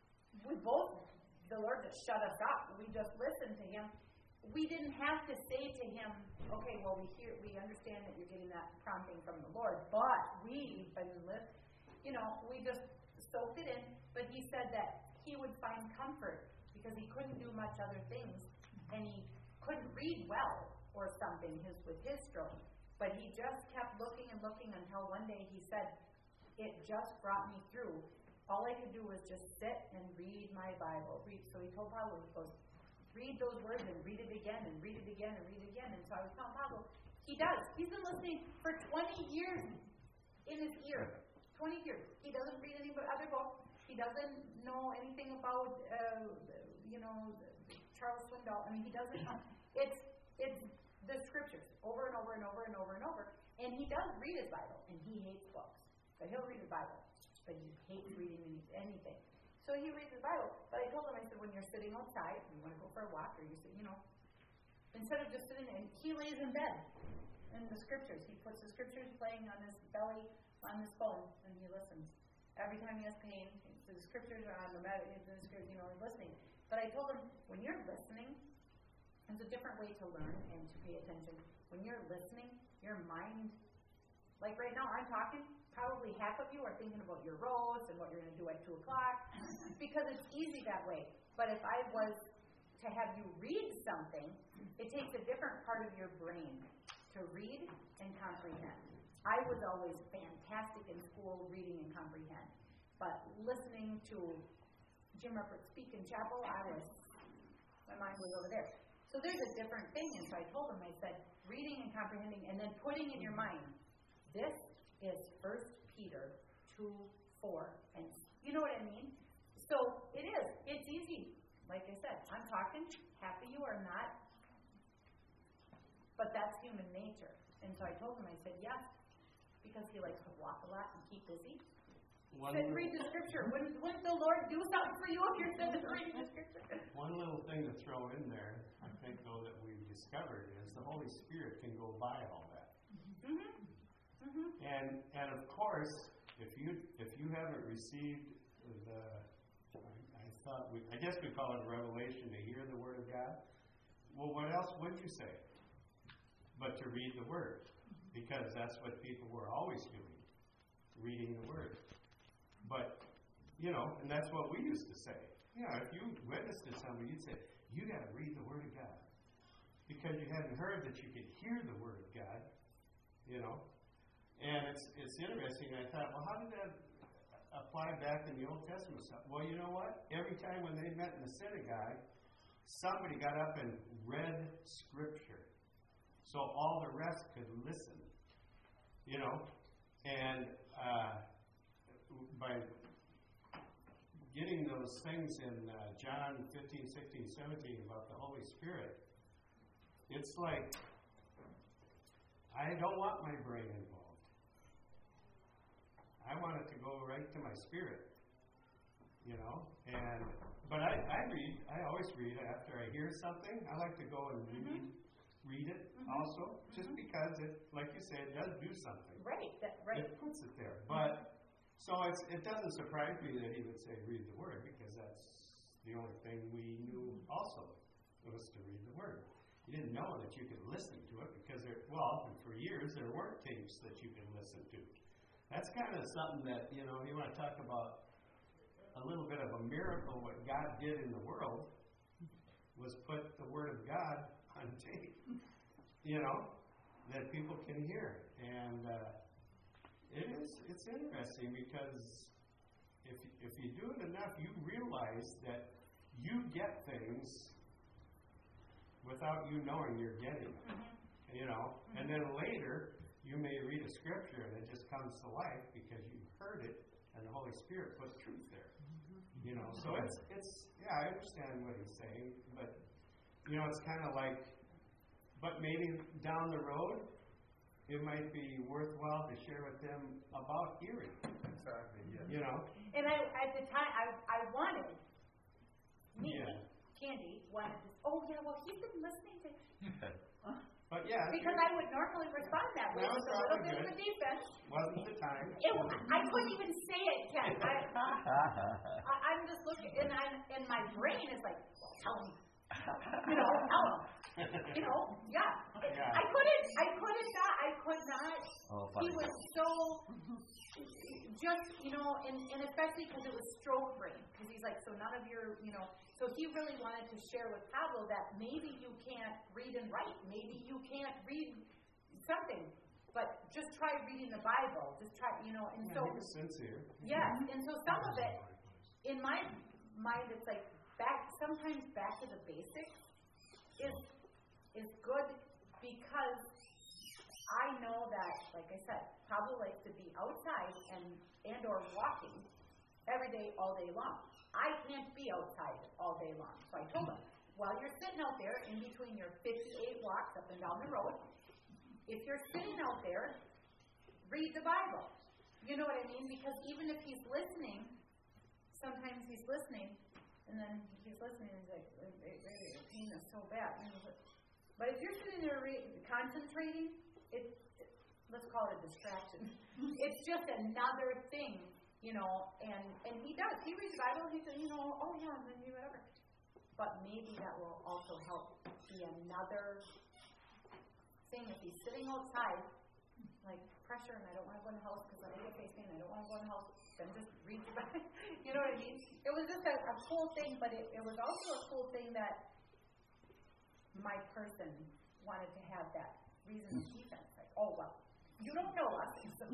We both, the Lord just shut us up. We just listened to Him. We didn't have to say to Him, "Okay, well, we hear, we understand that you're getting that prompting from the Lord," but we've been listening. You know, we just soaked it in. But He said that He would find comfort because He couldn't do much other things, and He couldn't read well or something his with his stroke. But he just kept looking and looking until one day he said, "It just brought me through. All I could do was just sit and read my Bible." Read. So he told Pablo, he goes, "Read those words and read it again and read it again and read it again." And so I was telling Pablo, he does. He's been listening for twenty years in his ear. twenty years. He doesn't read any other books. He doesn't know anything about, uh, you know, Charles Swindoll. I mean, he doesn't know. It's, it's the scriptures over and over and over and over and over. And he does read his Bible, and he hates books. But he'll read his Bible, but he hates reading any, anything. So he reads his Bible. But I told him, I said, when you're sitting outside, you want to go for a walk, or you sit, you know, instead of just sitting, and he lays in bed in the scriptures. He puts the scriptures playing on his belly, on his phone, and he listens. Every time he has pain, the scriptures are on the med, the scriptures, you know, he's listening. But I told him, when you're listening, there's a different way to learn and to pay attention. When you're listening, your mind, like right now, I'm talking, probably half of you are thinking about your roast and what you're going to do at two o'clock, because it's easy that way. But if I was to have you read something, it takes a different part of your brain to read and comprehend. I was always fantastic in school reading and comprehend, but listening to Jim Ruppert speak in chapel, I was, my mind was over there. So there's a different thing, and so I told him, I said, reading and comprehending, and then putting in your mind, this is First Peter two four, and you know what I mean? So it is, it's easy. Like I said, I'm talking, half of you are not, but that's human nature. And so I told him, I said, yes, because he likes to walk a lot and keep busy. One Said, read the scripture. Wouldn't, wouldn't the Lord do something for you if you're sitting reading the scripture? One little thing to throw in there, I think, though, that we've discovered is the Holy Spirit can go by all that. Mm-hmm. Mm-hmm. And and of course, if you if you haven't received the, I, I thought we, I guess we call it a revelation to hear the Word of God. Well, what else would you say? But to read the Word, because that's what people were always doing, reading the Word. But, you know, and that's what we used to say. You know, if you witnessed to somebody, you'd say, you got to read the Word of God. because you hadn't heard that you could hear the Word of God, you know. And it's it's interesting. I thought, well, how did that apply back in the Old Testament stuff? Well, you know what? Every time when they met in the synagogue, somebody got up and read Scripture, so all the rest could listen, you know. And uh, by getting those things in uh, John fifteen, sixteen, seventeen about the Holy Spirit, it's like, I don't want my brain involved. I want it to go right to my spirit, you know. And but I, I read. I always read after I hear something. I like to go and read, mm-hmm. read it mm-hmm. also, just mm-hmm. because it, like you said, it does do something. Right. That, right. It puts it there, but. So it's, it doesn't surprise me that he would say read the Word, because that's the only thing we knew also was to read the Word. You didn't know that you could listen to it because, there, well, for years there weren't tapes that you could listen to. That's kind of something that, you know, you want to talk about a little bit of a miracle. What God did in the world was put the Word of God on tape, you know, that people can hear. And uh, It is. It's interesting because if if you do it enough, you realize that you get things without you knowing you're getting it. Mm-hmm. You know, mm-hmm. and then later you may read a scripture and it just comes to life because you heard it and the Holy Spirit put truth there. Mm-hmm. You know, so it's it's yeah, I understand what he's saying, but you know, it's kind of like, but maybe down the road, it might be worthwhile to share with them about hearing. Exactly, yeah. You know? And I, at the time, I, I wanted, me, yeah. Candy, wanted to, oh yeah, well, he's been listening to, but yeah. Because I would normally respond that way, with a little bit of a defense. Wasn't the time. It, I couldn't even say it, Ken. I, I, I'm just looking, and, I'm, and my brain is like, well, tell him. You know, tell him. You know, yeah. yeah. I couldn't, I couldn't not, I could not. Oh, he was so, just, you know, and, and especially because it was stroke brain. Because he's like, so none of your, you know, so he really wanted to share with Pablo that maybe you can't read and write. Maybe you can't read something. But just try reading the Bible. Just try, you know, and yeah, so. He was sincere. Yes, and so some of it, in my mind, it's like back, sometimes back to the basics is is good, because I know that, like I said, Pablo likes to be outside and and or walking every day, all day long. I can't be outside all day long. So I told him, while you're sitting out there in between your fifty-eight walks up and down the road, if you're sitting out there, read the Bible. You know what I mean? Because even if he's listening, sometimes he's listening, and then he's listening and he's like, your pain is so bad. But if you're sitting there re- concentrating, it, it, let's call it a distraction. It's just another thing, you know, and, and he does. He reads the Bible and he says, you know, oh yeah, and then you whatever. But maybe that will also help be another thing if he's sitting outside, like pressure, and I don't want to go in the house because I get face pain, I don't want to go in the house, then just read the Bible. You know what I mean? It was just a, a cool thing, but it, it was also a cool thing that my person wanted to have that reason of defense. Like, oh, well, you don't know us.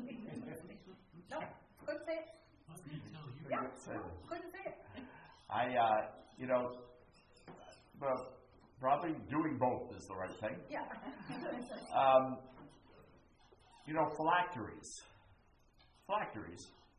No, couldn't say it. Yeah, no, couldn't say it. I, uh, you know, well, probably doing both is the right thing. Yeah. um, you know, phylacteries. Phylacteries.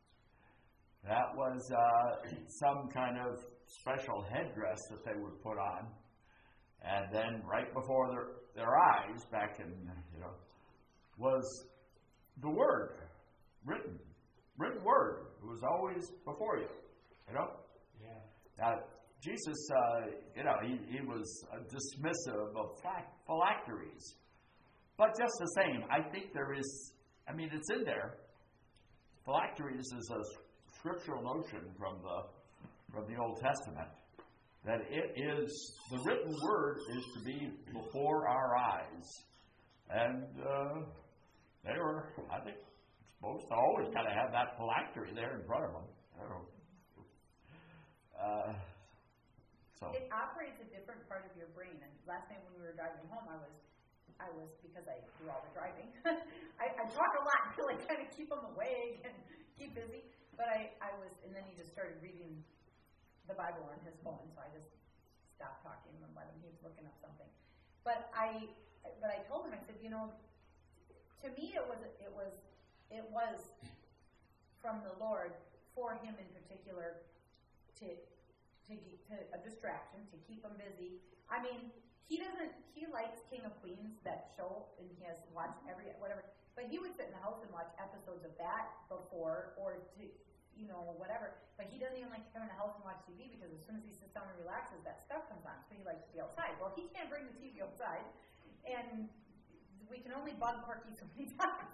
That was uh, some kind of special headdress that they would put on. And then right before their, their eyes, back in, you know, was the Word, written. Written Word. It was always before you, you know? Yeah. Now, Jesus, uh, you know, he, he was uh, dismissive of phylacteries. But just the same, I think there is, I mean, it's in there. Phylacteries is a scriptural notion from the from the Old Testament, that it is, the written word is to be before our eyes. And uh, they were, I think, supposed to always kind of have that phylactery there in front of them. I don't know. Uh, So It operates a different part of your brain. And last night when we were driving home, I was, I was because I do all the driving. I, I talk a lot to like kind of keep them awake and keep busy. But I, I was, and then he just started reading the Bible on his phone, so I just stopped talking and let him. He was looking up something. But I, but I told him, I said, you know, to me it was, it was, it was from the Lord for him in particular to. To, to a distraction, to keep him busy. I mean, he doesn't, he likes King of Queens, that show, and he has watched every, whatever, but he would sit in the house and watch episodes of that before, or to, you know, whatever, but he doesn't even like to come in the house and watch T V, because as soon as he sits down and relaxes, that stuff comes on, so he likes to be outside. Well, he can't bring the T V outside, and we can only bug Corky so many times.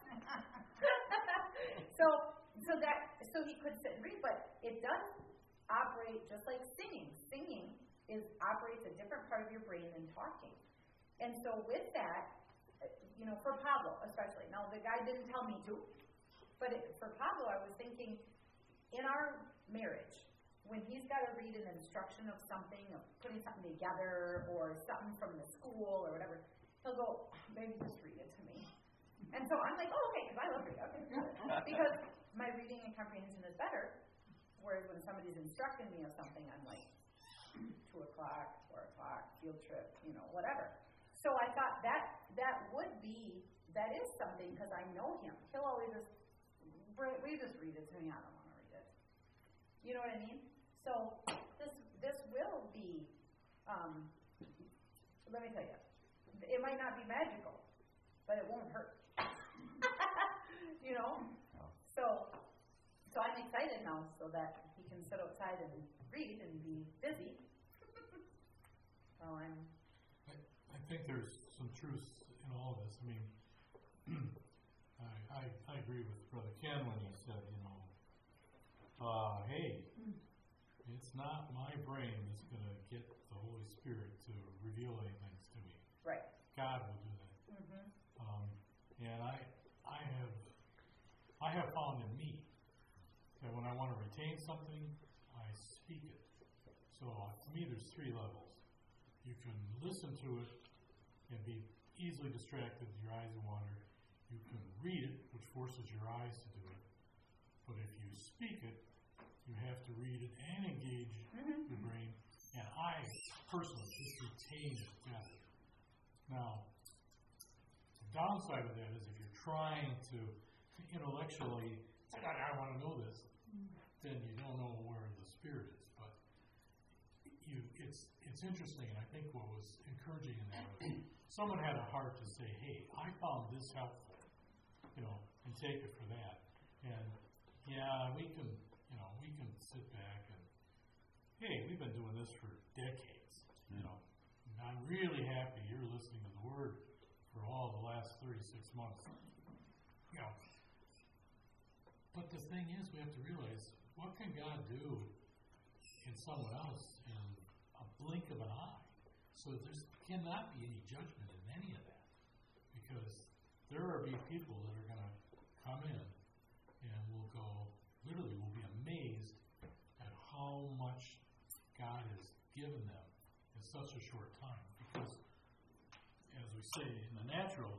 so, so that, so he could sit and read, but it does operate just like singing. Singing is operates a different part of your brain than talking. And so with that, you know, for Pablo especially, now the guy didn't tell me to, but it, for Pablo, I was thinking, in our marriage, when he's got to read an instruction of something, of putting something together, or something from the school, or whatever, he'll go, maybe just read it to me. And so I'm like, oh, okay, because I love reading. Okay, because my reading and comprehension is better. Whereas when somebody's instructing me of something, I'm like, two o'clock, four o'clock, field trip, you know, whatever. So I thought that that would be, that is something, because I know him. He'll always just, we just read it to me. I don't want to read it. You know what I mean? So this this will be, um, let me tell you, it might not be magical, but it won't hurt. You know? So. So I'm excited now, so that he can sit outside and read and be busy. So I'm. I, I think there's some truth in all of this. I mean, I, I I agree with Brother Ken when he said, you know, uh, hey, it's not my brain that's going to get the Holy Spirit to reveal anything to me. Right. God will do that. Mm-hmm. Um, and I I have I have found in me that when I want to retain something, I speak it. So uh, to me, there's three levels. You can listen to it and be easily distracted, your eyes wander. You can read it, which forces your eyes to do it. But if you speak it, you have to read it and engage Mm-hmm. the brain. And I personally just retain it better. Now, the downside of that is if you're trying to intellectually say, I, I want to know this, then you don't know where the Spirit is. But you, it's it's interesting, and I think what was encouraging in that was someone had a heart to say, hey, I found this helpful, you know, and take it for that. And yeah, we can, you know, we can sit back and, hey, we've been doing this for decades, you know. And I'm really happy you're listening to the Word for all the last thirty-six months, you know. But the thing is, we have to realize, what can God do in someone else in a blink of an eye? So there cannot be any judgment in any of that, because there will be people that are going to come in and will go, literally will be amazed at how much God has given them in such a short time. Because, as we say in the natural,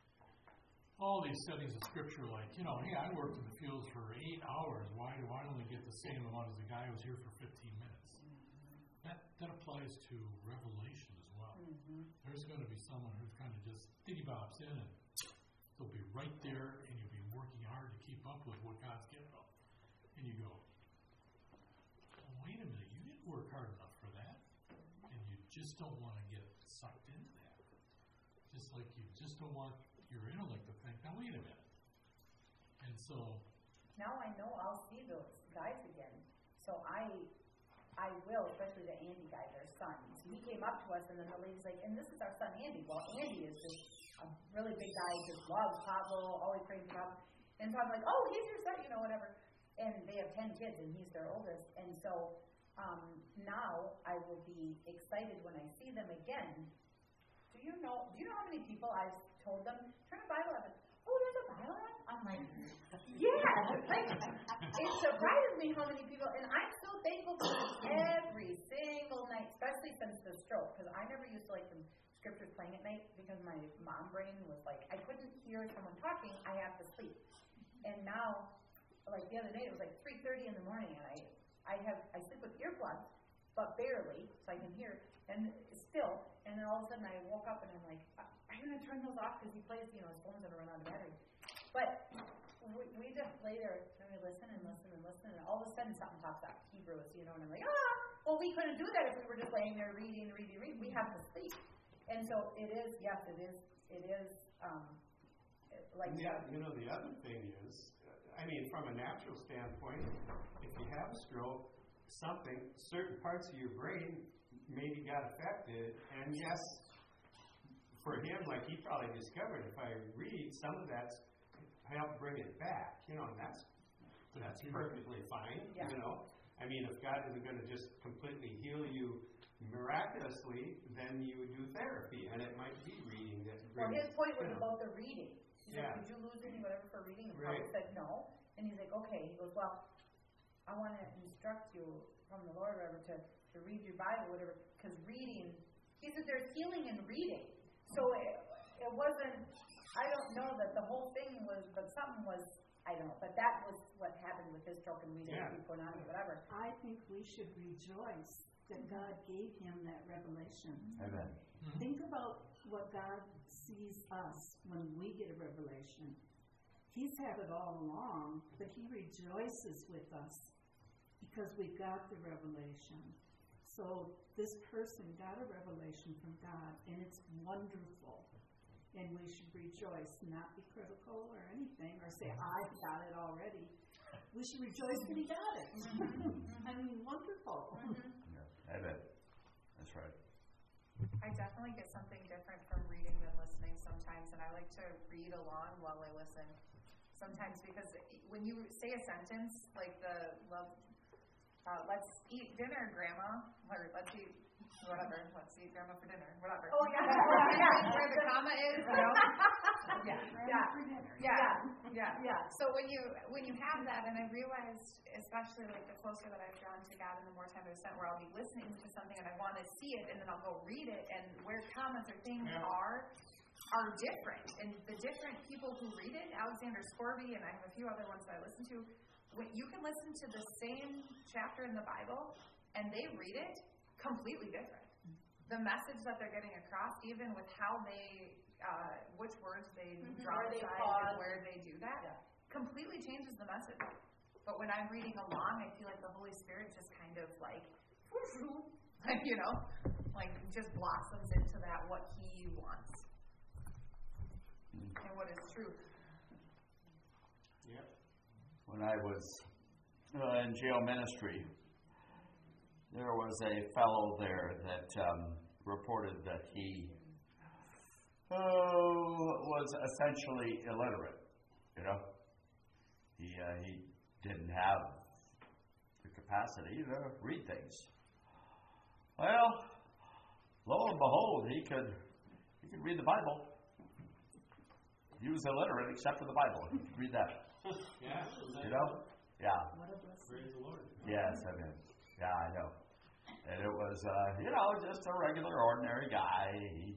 all these studies of Scripture, like, you know, hey, I worked in the fields for eight hours. Why do I only get the same amount as the guy who was here for fifteen minutes? Mm-hmm. That that applies to Revelation as well. Mm-hmm. There's going to be someone who kind of just diddy-bobs in, and they'll be right there, and you'll be working hard to keep up with what God's given them. And you go, oh, wait a minute, you didn't work hard enough for that. And you just don't want to get sucked into that. Just like you just don't want your intellect to think, now wait a minute. And so now I know I'll see those guys again. So I I will, especially the Andy guy, their son. So he came up to us, and then the lady's like, and this is our son Andy. Well, Andy is just a really big guy, just loves Pablo, always prays for Pablo. And so I'm like, oh, he's your son, you know, whatever. And they have ten kids, and he's their oldest. And so um, now I will be excited when I see them again. Do you know? Do you know how many people I've told them, turn the Bible up? Oh, there's a Bible app? I'm like, yeah. Like, it surprises me how many people, and I'm so thankful for this every single night, especially since the stroke, because I never used to like the scriptures playing at night because my mom brain was like, I couldn't hear someone talking, I have to sleep. And now, like the other day, it was like three thirty in the morning, and I, I have, I sleep with earplugs, but barely, so I can hear, and still, and then all of a sudden I woke up and I'm like, I'm going to turn those off because he plays, you know, his phone's never run out of battery. But we, we just lay there and we listen and listen and listen, and all of a sudden something pops up, Hebrews, you know, and I'm like, ah, well, we couldn't do that if we were just laying there reading, reading, reading. We have to sleep. And so it is, yes, it is, it is, um, like. Yeah, you know, the other thing is, I mean, from a natural standpoint, if you have a stroke, something, certain parts of your brain maybe got affected, and yes, for him, like he probably discovered, if I read, some of that's helped bring it back, you know, and that's that's perfectly fine, Yeah. you know. I mean, if God isn't going to just completely heal you miraculously, then you would do therapy, and it might be reading that Well, brings, his point was you know. about the reading. He said, Yeah. did you lose any whatever for reading? And Right. Paul said, no. And he's like, okay. He goes, well, I want to instruct you from the Lord, whatever, to, to read your Bible, whatever, because reading, he said there's healing in reading. So it, it wasn't, I don't know that the whole thing was, but something was, I don't know, but that was what happened with his stroke, and we didn't Yeah. keep going on or whatever. I think we should rejoice that God gave him that revelation. Amen. Think about what God sees us when we get a revelation. He's had it all along, but he rejoices with us because we got the revelation. So this person got a revelation from God, and it's wonderful. And we should rejoice, not be critical or anything, or say, I've got it already. We should rejoice that he got it. I mean, wonderful. Yeah. Amen. That's right. I definitely get something different from reading than listening sometimes, and I like to read along while I listen. Sometimes because when you say a sentence like the love, uh, let's eat dinner, Grandma, or let's eat whatever, let's eat Grandma for dinner, whatever. Oh, yeah. yeah. Where the comma is, you know? yeah, yeah, For dinner. yeah, yeah, Yeah. So when you when you have that, and I realized, especially like the closer that I've drawn to God and the more time I've spent, where I'll be listening to something and I want to see it, and then I'll go read it, and where commas or things Yeah. are. are different, and the different people who read it, Alexander Scorby, and I have a few other ones that I listen to, when you can listen to the same chapter in the Bible, and they read it completely different. The message that they're getting across, even with how they, uh, which words they Mhm. draw Where they aside pause. and where they do that, Yeah. completely changes the message. But when I'm reading along, I feel like the Holy Spirit just kind of like, like you know, like just blossoms into that what He wants. And what is true. Yep. When I was uh, in jail ministry, there was a fellow there that um, reported that he oh, was essentially illiterate. You know, he uh, he didn't have the capacity to read things. Well, lo and behold, he could he could read the Bible. He was illiterate except for the Bible. He could read that. Yeah. You know? Yeah. What a blessing. Praise the Lord. Yes, I mean, yeah, I know. And it was, uh, you know, just a regular, ordinary guy. He,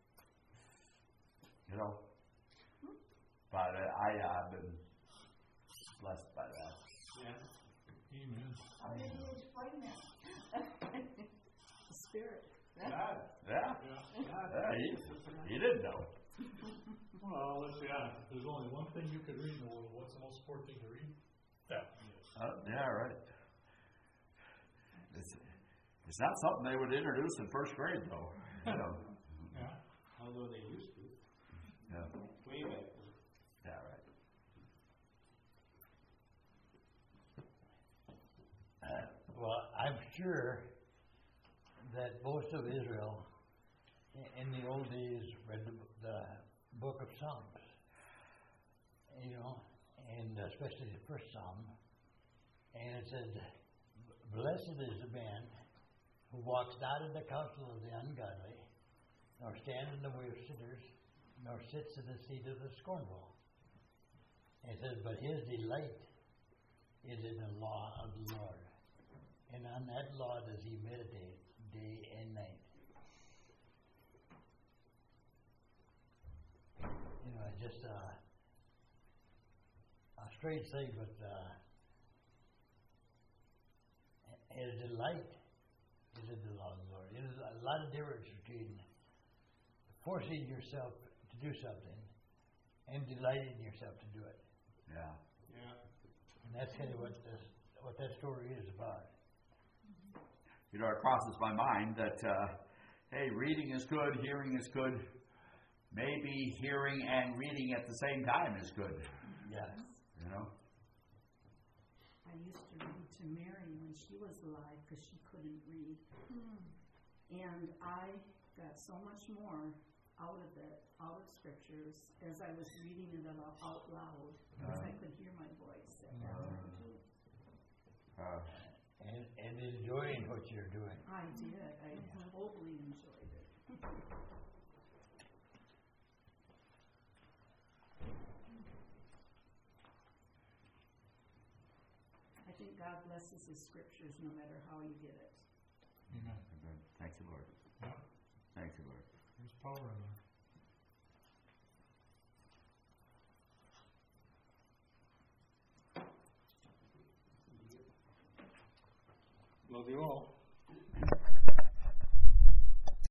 you know, but uh, I have uh, been blessed by that. Yeah. Amen. How did he explain that? The Spirit. God. Yeah, Yeah. God. yeah he, he didn't know. Well, let's be honest. If there's only one thing you could read in the world, what's the most important thing to read? That. Uh, yeah, right. It's, it's not something they would introduce in first grade, though. You know. Yeah. Although they used to. Yeah. Way back then. Yeah, right. Uh, Well, I'm sure that most of Israel i- in the old days read the, the book of Psalms, you know, and especially the first Psalm. And it says, "Blessed is the man who walks not in the counsel of the ungodly, nor stands in the way of sinners, nor sits in the seat of the scornful." And it says, "But his delight is in the law of the Lord." and on that law does he meditate day and night. You know, it's just uh, a strange thing, but uh, and a delight is in the law of the Lord. There's a lot of difference between forcing yourself to do something and delighting yourself to do it. Yeah. Yeah. And that's kind of what this, what that story is about. You know, it crosses my mind that, uh, hey, reading is good, hearing is good. Maybe hearing and reading at the same time is good. Yeah. You know? I used to read to Mary when she was alive because she couldn't read. And I got so much more out of it, out of scriptures, as I was reading it out out loud, because I could hear my voice at that time too. Uh, And, and enjoying what you're doing. I did. I totally enjoyed it. I think God blesses His scriptures no matter how you get it. Amen. Amen. Thank you, Lord. Yeah, Thank you, Lord. there's power in there. Love you all.